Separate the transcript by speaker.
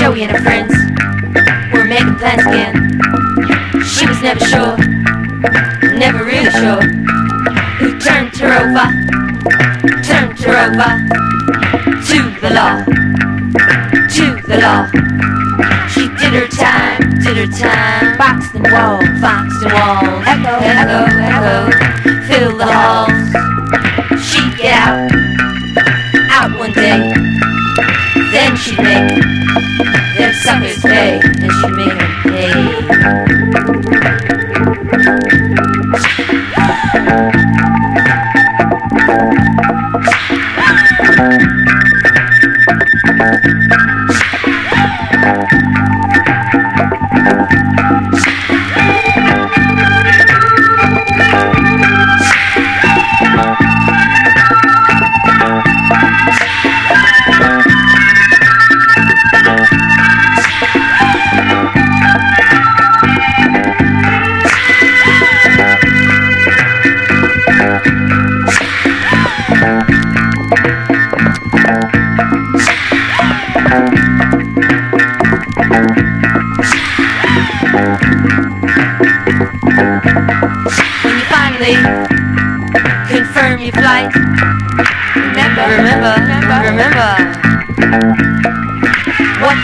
Speaker 1: Joey and her friends were making plans again. She was never sure, never really sure, who turned her over to the law, to the law. She did her time, boxed and walls, echo, echo, echo, fill the halls. She'd get out one day, then she'd make them suckers pay, and she'd make them pay. When you finally confirm your flight, remember what